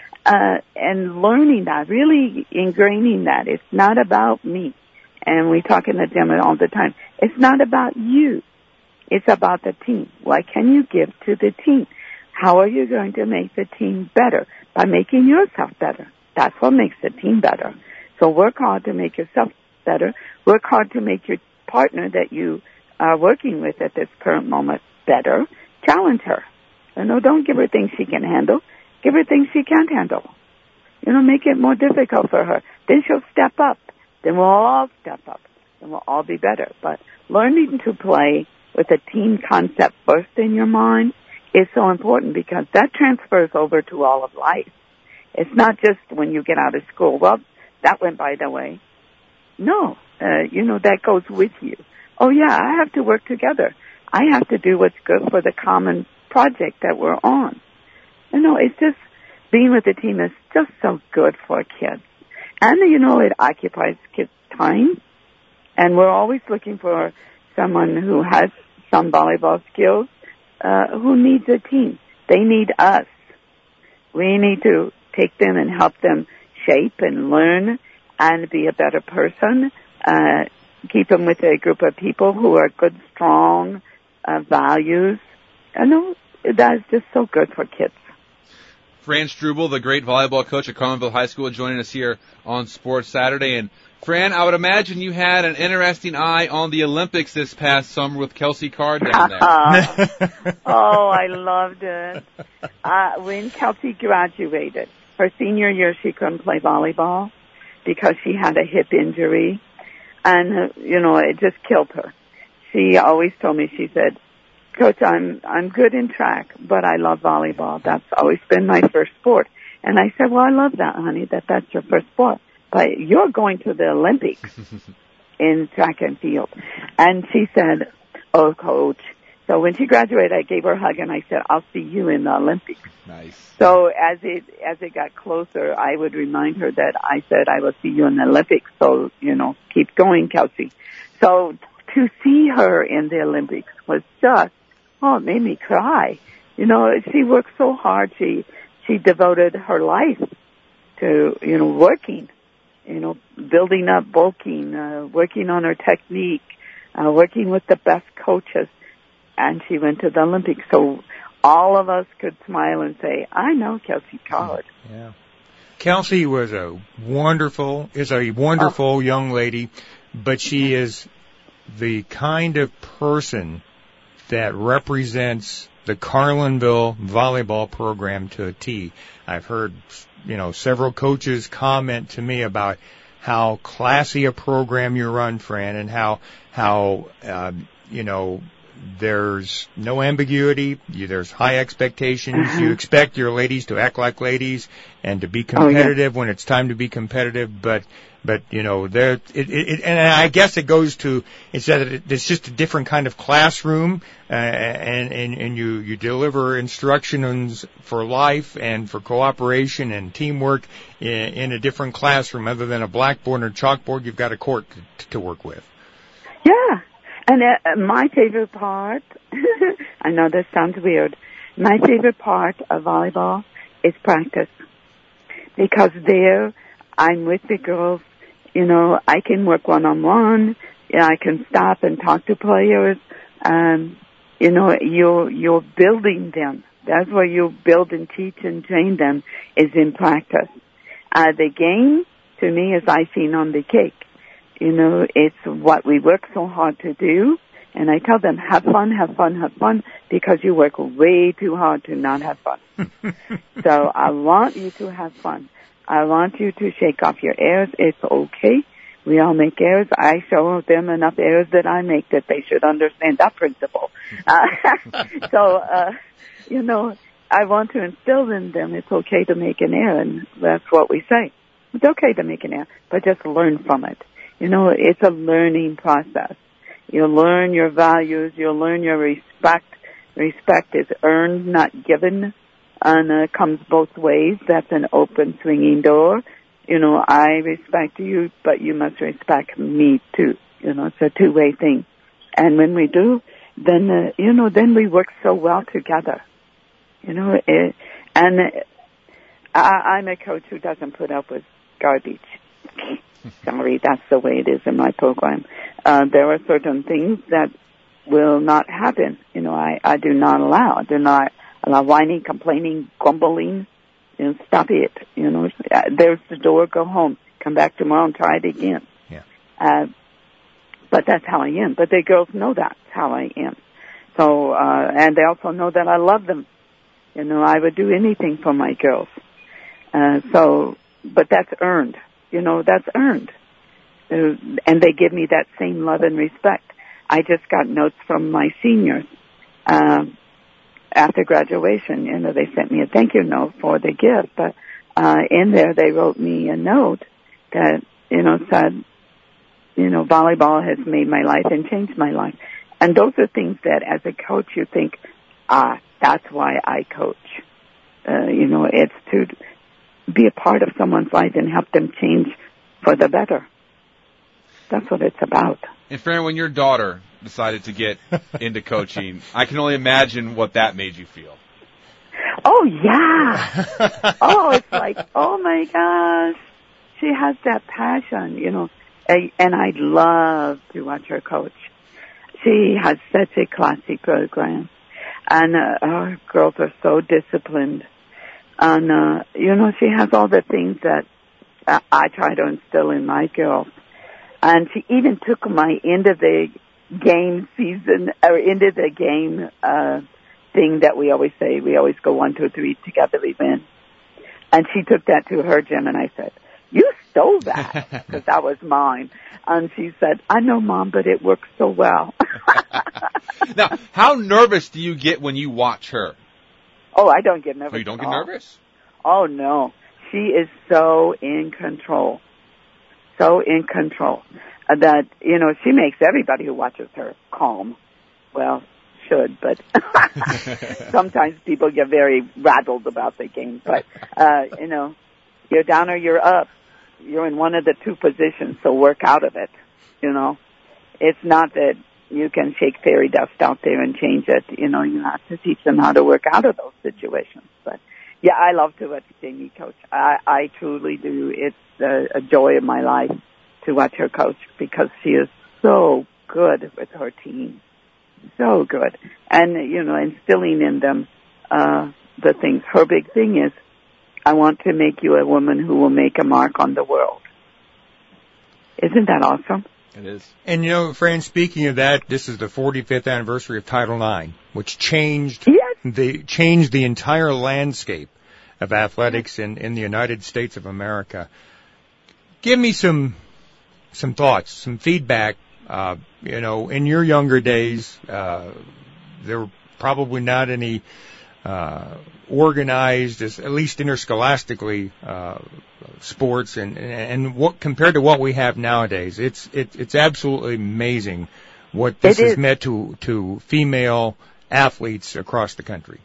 Uh, and learning that, really ingraining that. It's not about me. And we talk in the gym all the time. It's not about you. It's about the team. What can you give to the team? How are you going to make the team better? By making yourself better. That's what makes the team better. So work hard to make yourself better. Work hard to make your partner that you are working with at this current moment better. Challenge her. You know, don't give her things she can handle. Give her things she can't handle. You know, make it more difficult for her. Then she'll step up. Then we'll all step up. And we'll all be better. But learning to play with a team concept first in your mind is so important because that transfers over to all of life. It's not just when you get out of school. Well, that went by the way. No. Uh, you know, that goes with you. Oh, yeah, I have to work together. I have to do what's good for the common project that we're on. You know, it's just, being with the team is just so good for kids. And, you know, it occupies kids' time. And we're always looking for someone who has some volleyball skills, uh, who needs a team. They need us. We need to take them and help them shape and learn and be a better person. Uh, keep them with a group of people who are good, strong, uh, values. I know that's just so good for kids. Fran Struble, the great volleyball coach at Carlinville High School, joining us here on Sports Saturday. And Fran, I would imagine you had an interesting eye on the Olympics this past summer with Kelsey Carr down there. Oh, I loved it. Uh, when Kelsey graduated, her senior year she couldn't play volleyball because she had a hip injury. And, uh, you know, it just killed her. She always told me, she said, Coach, I'm I'm good in track, but I love volleyball. That's always been my first sport. And I said, well, I love that, honey, that that's your first sport. But you're going to the Olympics in track and field. And she said, oh, Coach. So when she graduated, I gave her a hug, and I said, I'll see you in the Olympics. Nice. So as it as it got closer, I would remind her that I said, I will see you in the Olympics. So, you know, keep going, Kelsey. So to see her in the Olympics was just, oh, it made me cry. You know, she worked so hard. She, she devoted her life to, you know, working, you know, building up bulking, uh, working on her technique, uh, working with the best coaches, and she went to the Olympics. So all of us could smile and say, I know Kelsey Collard. Yeah. Kelsey was a wonderful, is a wonderful oh. young lady, but she is the kind of person that represents the Carlinville volleyball program to a T. I've heard, you know, several coaches comment to me about how classy a program you run, Fran, and how, how, uh, you know, there's no ambiguity. You, there's high expectations. Uh-huh. You expect your ladies to act like ladies and to be competitive oh, yeah. when it's time to be competitive. But, but you know, there. It, it, and I guess it goes to it's that it, it's just a different kind of classroom, uh, and and and you you deliver instructions for life and for cooperation and teamwork in, in a different classroom other than a blackboard or chalkboard. You've got a court to, to work with. Yeah. And uh, my favorite part, I know this sounds weird, my favorite part of volleyball is practice. Because there, I'm with the girls, you know, I can work one-on-one, you know, I can stop and talk to players, um, you know, you're, you're building them. That's where you build and teach and train them, is in practice. Uh, the game, to me, is icing on the cake. You know, it's what we work so hard to do. And I tell them, have fun, have fun, have fun, because you work way too hard to not have fun. So I want you to have fun. I want you to shake off your errors. It's okay. We all make errors. I show them enough errors that I make that they should understand that principle. Uh, so, uh, you know, I want to instill in them it's okay to make an error, and that's what we say. It's okay to make an error, but just learn from it. You know, it's a learning process. You'll learn your values. You'll learn your respect. Respect is earned, not given, and it uh, comes both ways. That's an open swinging door. You know, I respect you, but you must respect me too. You know, it's a two-way thing. And when we do, then, uh, you know, then we work so well together. You know, it, and uh, I, I'm a coach who doesn't put up with garbage. Sorry, that's the way it is in my program. Uh, there are certain things that will not happen. You know, I, I do not allow. I do not allow whining, complaining, grumbling. You know, stop it. You know, there's the door, go home. Come back tomorrow and try it again. Yeah. Uh, but that's how I am. But the girls know that's how I am. So, uh, and they also know that I love them. You know, I would do anything for my girls. Uh, so, but that's earned. You know, that's earned. Uh, and they give me that same love and respect. I just got notes from my seniors, um, after graduation. You know, they sent me a thank you note for the gift, but, uh, in there they wrote me a note that, you know, said, you know, volleyball has made my life and changed my life. And those are things that as a coach you think, ah, that's why I coach. Uh, you know, it's to be a part of someone's life and help them change for the better. That's what it's about. And Fran, when your daughter decided to get into coaching, I can only imagine what that made you feel. Oh, yeah. Oh, it's like, oh, my gosh. She has that passion, you know, and I love to watch her coach. She has such a classy program, and uh, our girls are so disciplined. And, uh, you know, she has all the things that uh, I try to instill in my girls. And she even took my end of the game season, or end of the game, uh, thing that we always say. We always go one, two, three, together we win. And she took that to her gym, and I said, you stole that, because that was mine. And she said, I know, Mom, but it works so well. Now, how nervous do you get when you watch her? Oh, I don't get nervous. Oh, you don't get all. nervous? Oh, no. She is so in control. So in control. Uh, that, you know, she makes everybody who watches her calm. Well, should, but sometimes people get very rattled about the game. But, uh, you know, you're down or you're up. You're in one of the two positions, so work out of it, you know. It's not that you can shake fairy dust out there and change it. You know, you have to teach them how to work out of those situations. But, yeah, I love to watch Jamie coach. I, I truly do. It's a, a joy of my life to watch her coach because she is so good with her team. So good. And, you know, instilling in them uh the things. Her big thing is, I want to make you a woman who will make a mark on the world. Isn't that awesome? It is. And, you know, Fran, speaking of that, this is the forty-fifth anniversary of Title nine, which changed Yes. the changed the entire landscape of athletics in, in the United States of America. Give me some some thoughts, some feedback. Uh, you know, in your younger days, uh, there were probably not any uh, organized, at least interscholastically, uh, sports, and and what compared to what we have nowadays, it's it, it's absolutely amazing what this has meant to to female athletes across the country.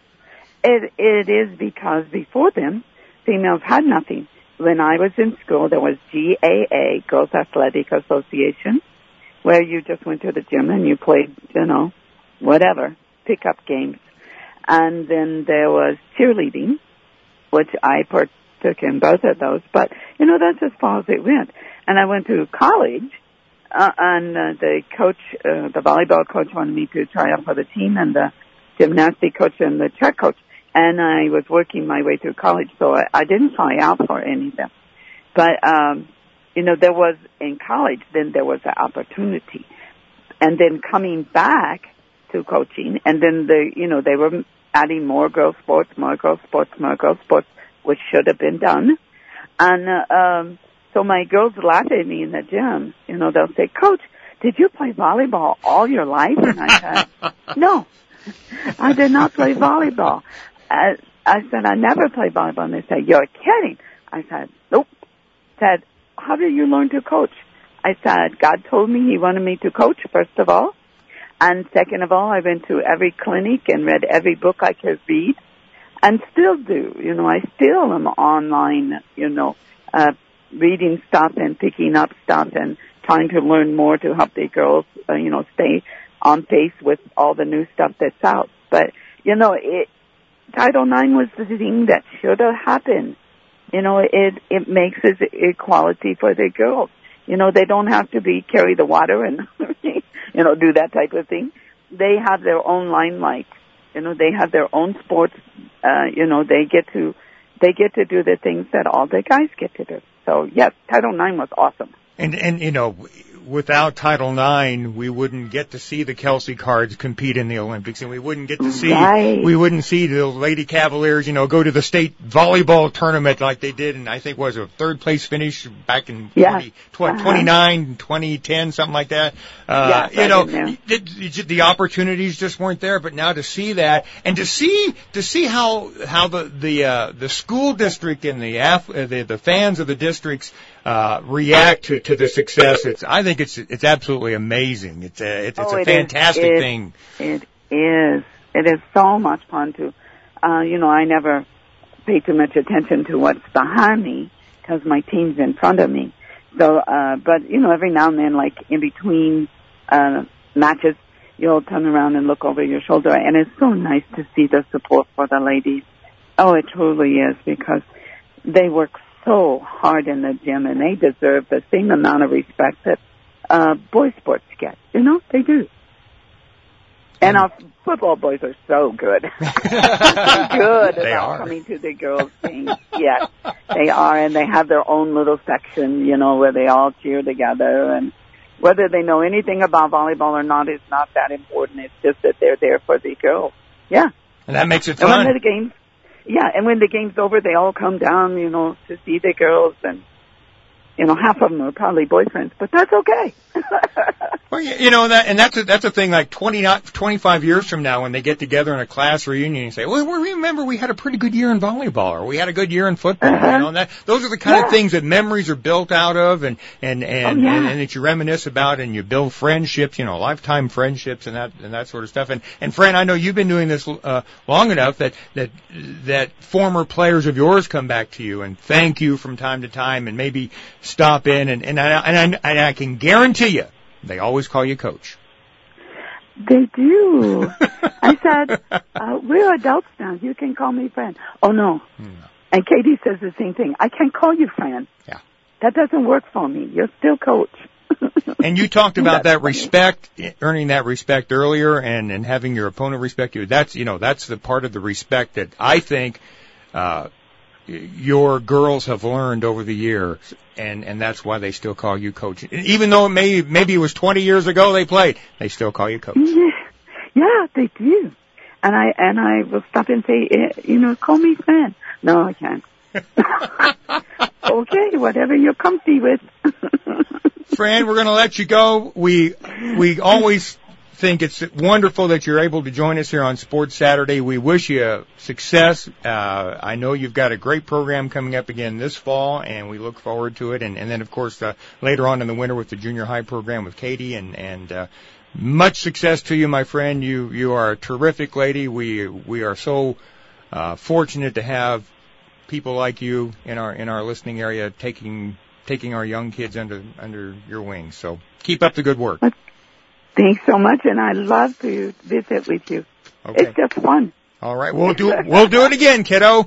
It it is because before then, females had nothing. When I was in school, there was G A A, Girls Athletic Association, where you just went to the gym and you played, you know, whatever, pickup games. And then there was cheerleading, which I partook in both of those. But, you know, that's as far as it went. And I went to college, uh, and uh, the coach, uh, the volleyball coach wanted me to try out for the team, and the gymnastic coach and the track coach. And I was working my way through college, so I, I didn't try out for any of them. But, um, you know, there was, in college, then there was an opportunity. And then coming back to coaching, and then the, you know, they were adding more girls sports, more girls sports, more girls sports, which should have been done. And, uh, um, so my girls laugh at me in the gym. You know, they'll say, Coach, did you play volleyball all your life? And I said, no, I did not play volleyball. I, I said, I never played volleyball. And they said, you're kidding. I said, nope. Said, how did you learn to coach? I said, God told me he wanted me to coach, first of all. And second of all, I went to every clinic and read every book I could read, and still do. You know, I still am online, you know, uh, reading stuff and picking up stuff and trying to learn more to help the girls, uh, you know, stay on pace with all the new stuff that's out. But, you know, it, Title nine was the thing that should have happened. You know, it, it makes it equality for the girls. You know, they don't have to be, carry the water and, you know, do that type of thing. They have their own limelight. You know, they have their own sports. Uh, you know, they get to, they get to do the things that all the guys get to do. So, yes, Title nine was awesome. And, and, you know, without Title nine, we wouldn't get to see the Kelsey Cards compete in the Olympics, and we wouldn't get to see, right. we wouldn't see the Lady Cavaliers, you know, go to the state volleyball tournament like they did, and I think was a third place finish back in yeah. twenty, uh-huh. twenty-nine, twenty ten, something like that. Uh, yeah, you know, the, the opportunities just weren't there, but now to see that, and to see, to see how, how the, the, uh, the school district and the, uh, the, the fans of the districts, uh, react to, to the success, it's, I think it's, it's absolutely amazing. It's a, it's, it's oh, a it fantastic is, it, thing. It is. It is so much fun to, uh, you know, I never pay too much attention to what's behind me because my team's in front of me. So, uh, but, you know, every now and then, like in between, uh, matches, you'll turn around and look over your shoulder, and it's so nice to see the support for the ladies. Oh, it truly is, because they work so hard in the gym, and they deserve the same amount of respect that uh boys sports get. You know, they do. And our football boys are so good. good they about are. coming to the girls' thing. Yes, they are, and they have their own little section, you know, where they all cheer together. And whether they know anything about volleyball or not is not that important. It's just that they're there for the girls. Yeah. And that makes it And fun. when the games, yeah, and when the game's over, they all come down, you know, to see the girls, and you know, half of them are probably boyfriends, but that's okay. Well, you know, that, and that's a, that's a thing like twenty, twenty-five years from now when they get together in a class reunion and say, well, we remember we had a pretty good year in volleyball, or we had a good year in football, uh-huh. you know, and that, those are the kind yeah. of things that memories are built out of, and, and, and, oh, yeah. and, and that you reminisce about, and you build friendships, you know, lifetime friendships and that, and that sort of stuff. And, and Fran, I know you've been doing this, uh, long enough that, that, that former players of yours come back to you and thank you from time to time and maybe stop in, and, and I, and I, and I can guarantee you, they always call you Coach. They do. I said, uh, we're adults now. You can call me Fran. Oh, no. no. And Katie says the same thing. I can't call you Fran. Yeah. That doesn't work for me. You're still Coach. And you talked about That's that respect, earning that respect earlier, and and having your opponent respect you. That's you know that's the part of the respect that I think uh your girls have learned over the years, and and that's why they still call you coach. Even though it may maybe it was twenty years ago they played, they still call you coach. Yeah, yeah, they do. And I and I will stop and say, eh, you know, call me Fran. No, I can't. Okay, whatever you're comfy with. Fran, we're going to let you go. We we always think it's wonderful that you're able to join us here on Sports Saturday. We wish you success. Uh, I know you've got a great program coming up again this fall, and we look forward to it. And, and then, of course, uh, later on in the winter with the junior high program with Katie. And, and uh, much success to you, my friend. You you are a terrific lady. We we are so uh, fortunate to have people like you in our in our listening area taking taking our young kids under under your wings. So keep up the good work. Thanks so much, and I love to visit with you. Okay. It's just fun. All right, we'll do we'll do it again, kiddo.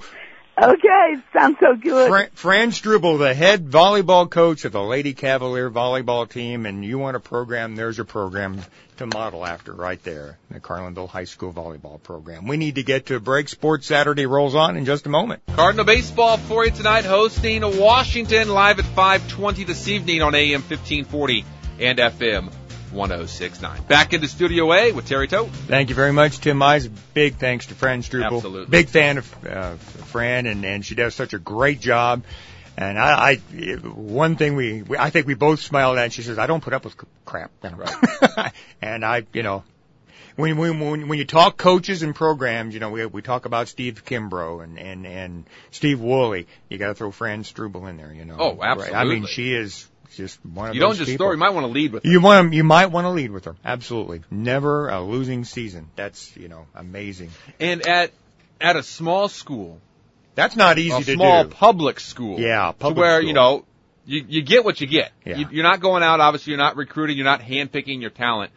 Okay, sounds so good. Fran, Fran Struble, the head volleyball coach of the Lady Cavalier volleyball team, and you want a program, there's your program to model after right there, the Carlinville High School volleyball program. We need to get to a break. Sports Saturday rolls on in just a moment. Cardinal baseball for you tonight, hosting Washington live at five twenty this evening on A M fifteen forty and F M one oh six point nine. Back into Studio A with Terry Tote. Thank you very much, Tim Mize. Big thanks to Fran Struble. Absolutely. Big fan of uh, Fran, and, and she does such a great job. And I, I one thing we, we, I think we both smiled at, she says, I don't put up with crap. Right. And I, you know, when, when, when, when you talk coaches and programs, you know, we, we talk about Steve Kimbrough and, and, and Steve Woolley. You gotta throw Fran Struble in there, you know. Oh, absolutely. Right? I mean, she is just one of you those don't just people. store, you might want to lead with her. You want to, you might want to lead with her. Absolutely. Never a losing season. That's, you know, amazing. And at, at a small school, that's not easy a to do. small public school. Yeah, public to where, school. you know, you, you get what you get. Yeah. You, you're not going out, obviously, you're not recruiting, you're not handpicking your talent.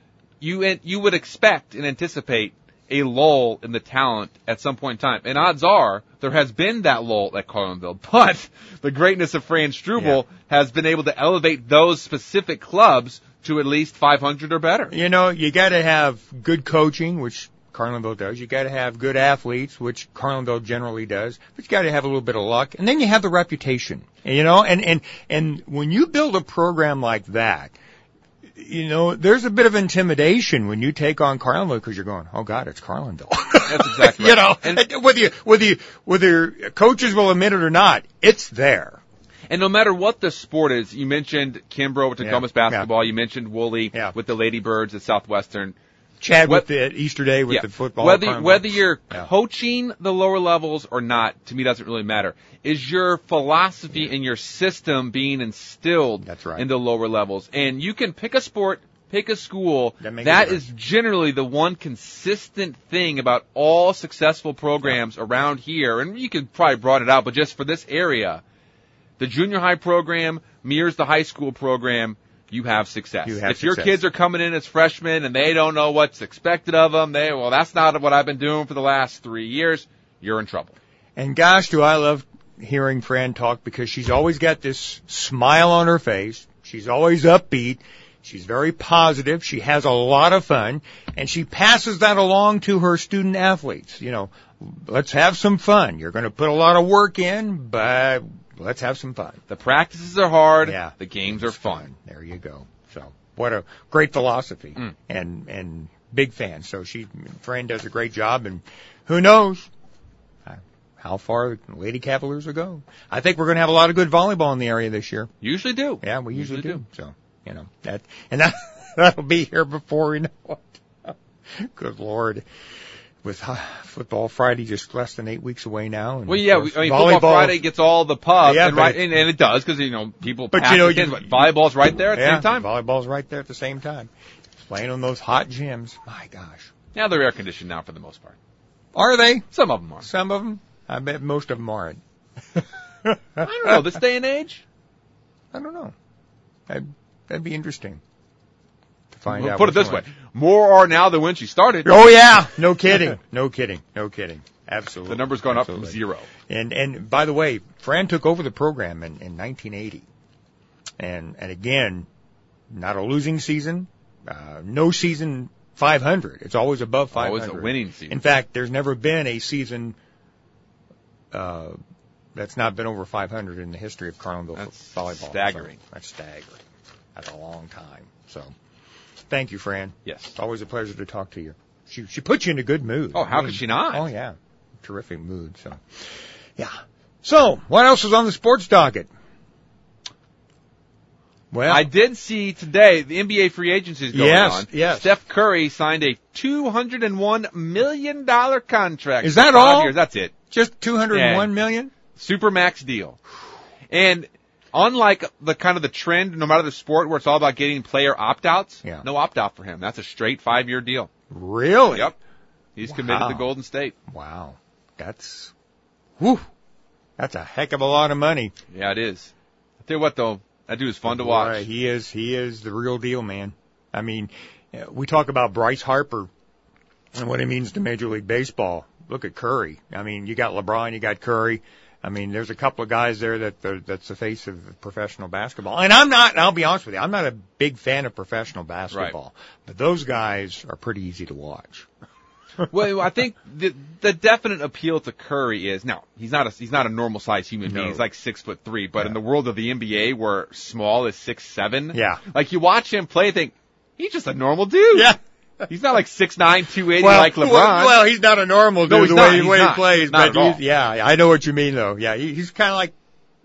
You, you would expect and anticipate a lull in the talent at some point in time. And odds are there has been that lull at Carlinville. But the greatness of Fran Struble yeah. has been able to elevate those specific clubs to at least five hundred or better. You know, you got to have good coaching, which Carlinville does. You got to have good athletes, which Carlinville generally does. But you got to have a little bit of luck, and then you have the reputation. You know, and and and when you build a program like that, you know, there's a bit of intimidation when you take on Carlinville because you're going, oh God, it's Carlinville. That's exactly right. You know, and whether you whether you whether coaches will admit it or not, it's there. And no matter what the sport is, you mentioned Kimbrough with Tacoma yeah, basketball. yeah. You mentioned Woolley yeah. with the Ladybirds at Southwestern. Chad what, with the Easter Day with yeah. the football. Whether whether you're yeah. coaching the lower levels or not, to me doesn't really matter. Is your philosophy yeah. and your system being instilled That's right. in the lower levels? And you can pick a sport, pick a school. That, that is generally the one consistent thing about all successful programs yeah. around here. And you can probably broaden it out, but just for this area, the junior high program mirrors the high school program. You have success. You have if your success. kids are coming in as freshmen and they don't know what's expected of them, they, well, that's not what I've been doing for the last three years, you're in trouble. And gosh, do I love hearing Fran talk because she's always got this smile on her face. She's always upbeat. She's very positive. She has a lot of fun, and she passes that along to her student athletes. You know, let's have some fun. You're going to put a lot of work in, but let's have some fun. The practices are hard. Yeah. The games are fun. fun. There you go. So what a great philosophy mm. and, and big fan. So she, Fran does a great job, and who knows how far the Lady Cavaliers will go. I think we're going to have a lot of good volleyball in the area this year. Usually do. Yeah, we usually, usually do. do. So, you know, that, and that, that'll be here before we know it. Good Lord. With uh, Football Friday just less than eight weeks away now. And well, yeah, course, I mean, volleyball, Football Friday gets all the pub, yeah, and, right, it, and, and it does, because, you know, people but pack you know, the kids, you, but volleyball's right there at yeah, the same time. Volleyball's right there at the same time. Playing on those hot gyms. My gosh. Yeah, they're air-conditioned now for the most part. Are they? Some of them are. Some of them? I bet most of them aren't. I don't know, this day and age? I don't know. That'd, that'd be interesting to find we'll out. Put it this one. way. More are now than when she started. Oh, yeah. No kidding. No kidding. No kidding. Absolutely. The number's gone Absolutely. up from zero. And, and by the way, Fran took over the program in, in nineteen eighty. And, and again, not a losing season, uh, no season five hundred. It's always above five hundred. Always a winning season. In fact, there's never been a season uh, that's not been over five hundred in the history of Carlinville That's volleyball. staggering. So that's staggering. That's a long time. So, thank you, Fran. Yes. It's always a pleasure to talk to you. She she puts you in a good mood. Oh, how I mean, could she not? Oh, yeah. Terrific mood. So, yeah. So, what else is on the sports docket? Well, I did see today the N B A free agency is going Yes, on. yes. Steph Curry signed a two hundred one million dollars contract. Is for that five all? Years. That's it. just two hundred one Yeah. million? Supermax deal. And unlike the kind of the trend, no matter the sport, where it's all about getting player opt-outs, Yeah. no opt-out for him. That's a straight five-year deal. Really? Yep. He's committed Wow. to Golden State. Wow. That's, whew, that's a heck of a lot of money. Yeah, it is. I'll tell you what, though, that dude is fun to watch. Boy, he is, he is the real deal, man. I mean, uh, we talk about Bryce Harper and what it means to Major League Baseball. Look at Curry. I mean, you got LeBron, you got Curry. I mean, there's a couple of guys there that are, that's the face of professional basketball. And I'm not, and I'll be honest with you, I'm not a big fan of professional basketball. But those guys are pretty easy to watch. Well, I think the the definite appeal to Curry is now he's not a he's not a normal sized human being. No. He's like six foot three, but Yeah. in the world of the N B A, where small is six seven, Yeah. like you watch him play, and think he's just a normal dude. Yeah. He's not like six nine, two eighty Well, like LeBron. Well, well, he's not a normal dude No, he's the not. way, He's way he not. plays, Not but at all. he's, yeah, I know what you mean though. Yeah, he, he's kind of like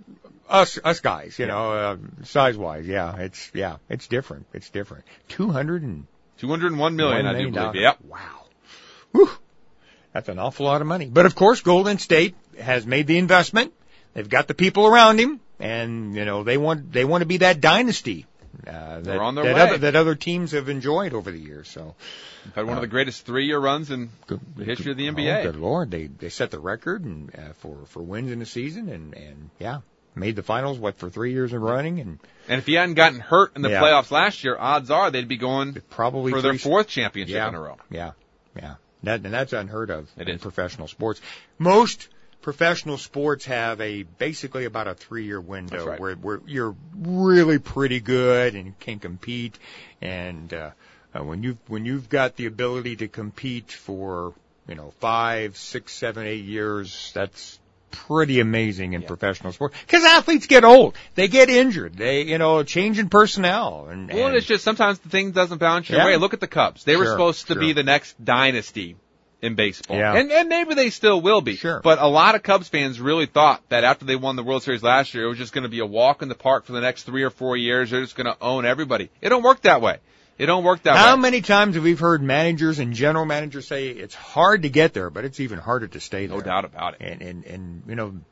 us, us guys, you know, uh, size wise. Yeah, it's, yeah, it's different. It's different. two hundred and two hundred one million, I do million believe. dollars. Yep. Wow. Whew. That's an awful lot of money. But of course, Golden State has made the investment. They've got the people around him, and you know they want they want to be that dynasty uh, that, They're on their that, way. other, that other teams have enjoyed over the years. So, Had one of the greatest three year runs in the history of the N B A. Oh, good Lord, they they set the record and uh, for for wins in the season, and and yeah, made the finals what for three years in running, and And if he hadn't gotten hurt in the Yeah. playoffs last year, odds are they'd be going probably for their three- fourth championship yeah, in a row. Yeah, yeah. That, and that's unheard of It in is. professional sports. Most professional sports have a basically about a three-year window That's right. where where you're really pretty good and can compete. And uh, uh, when you when you've got the ability to compete for you know five, six, seven, eight years, that's pretty amazing in Yeah. professional sports. Because athletes get old, they get injured, they you know change in personnel, and, Well, and it's just sometimes the thing doesn't bounce your Yeah. way. Look at the Cubs. They were Sure, supposed to sure. be the next dynasty in baseball. Yeah. And, and maybe they still will be. Sure. But a lot of Cubs fans really thought that after they won the World Series last year, it was just going to be a walk in the park for the next three or four years. They're just going to own everybody. It don't work that way. It don't work that How way. many times have we heard managers and general managers say it's hard to get there, but it's even harder to stay there? No doubt about it. And, and, and, you know,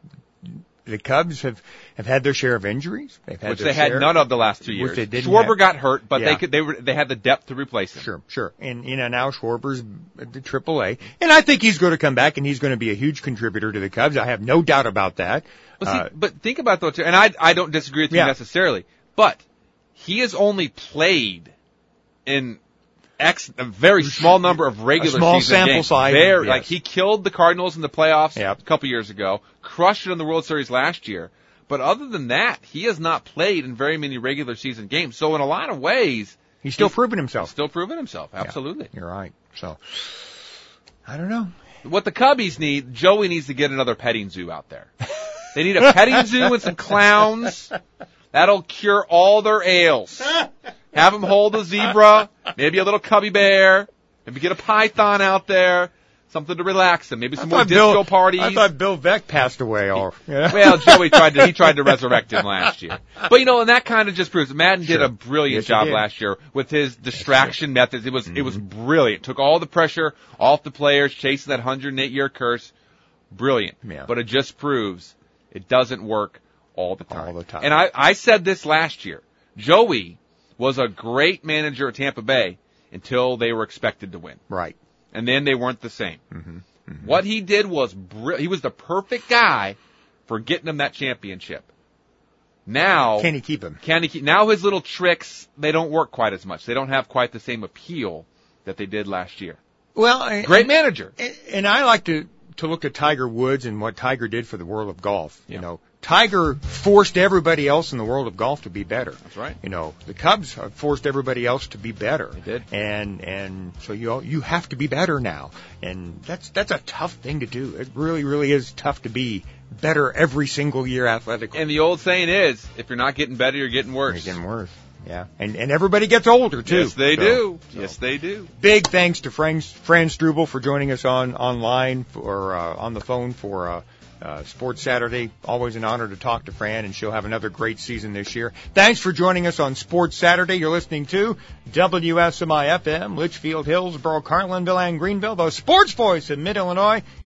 the Cubs have, have had their share of injuries. They've had Which their they had share. none of the last two Which years. they didn't Schwarber have. got hurt, but Yeah. they could, they were, they had the depth to replace him. Sure, sure. And, you know, now Schwarber's at the triple A. And I think he's going to come back and he's going to be a huge contributor to the Cubs. I have no doubt about that. But, see, Uh, but think about that too, and I I don't disagree with you Yeah. necessarily, but he has only played in X a very small number of regular A small season sample games. size, Very, yes. like he killed the Cardinals in the playoffs Yep. a couple years ago, crushed it in the World Series last year. But other than that, he has not played in very many regular season games. So in a lot of ways, he's still he's- proven himself. still proven himself. Absolutely. You're right. So, I don't know. What the Cubbies need, Joey needs to get another petting zoo out there. They need a petting zoo and some clowns. That'll cure all their ails. Have them hold a zebra, maybe a little cubby bear, maybe get a python out there, something to relax them, maybe some more thought disco Bill- parties. I thought Bill Veck passed away. Or, yeah. Well, Joey tried to, he tried to resurrect him last year. But you know, and that kind of just proves, Madden did Sure. a brilliant Yes, he job did. last year with his distraction methods. It was, it was brilliant. Took all the pressure off the players, chasing that one hundred eight year curse. Brilliant. Yeah. But it just proves it doesn't work all the time. All the time. And I, I said this last year. Joey was a great manager at Tampa Bay until they were expected to win. Right. And then they weren't the same. Mm-hmm. Mm-hmm. What he did was br- he was the perfect guy for getting them that championship. Now, Can he keep him? can he keep, now his little tricks, they don't work quite as much. They don't have quite the same appeal that they did last year. Well, I, Great manager. And I like to to look at Tiger Woods and what Tiger did for the world of golf. Yeah. You know, Tiger forced everybody else in the world of golf to be better. That's right. You know, the Cubs have forced everybody else to be better. They did. And and so you all, you have to be better now. And that's that's a tough thing to do. It really really is tough to be better every single year athletically. And the old saying is, if you're not getting better, you're getting worse. You're getting worse. Yeah. And and everybody gets older too. Yes, they so, do. So. Yes, they do. Big thanks to Fran, Fran Struble for joining us on online or uh, on the phone for uh, uh, Sports Saturday. Always an honor to talk to Fran, and she'll have another great season this year. Thanks for joining us on Sports Saturday. You're listening to W S M I F M, Litchfield, Hillsborough, Carlinville, and Greenville, the sports voice of Mid-Illinois.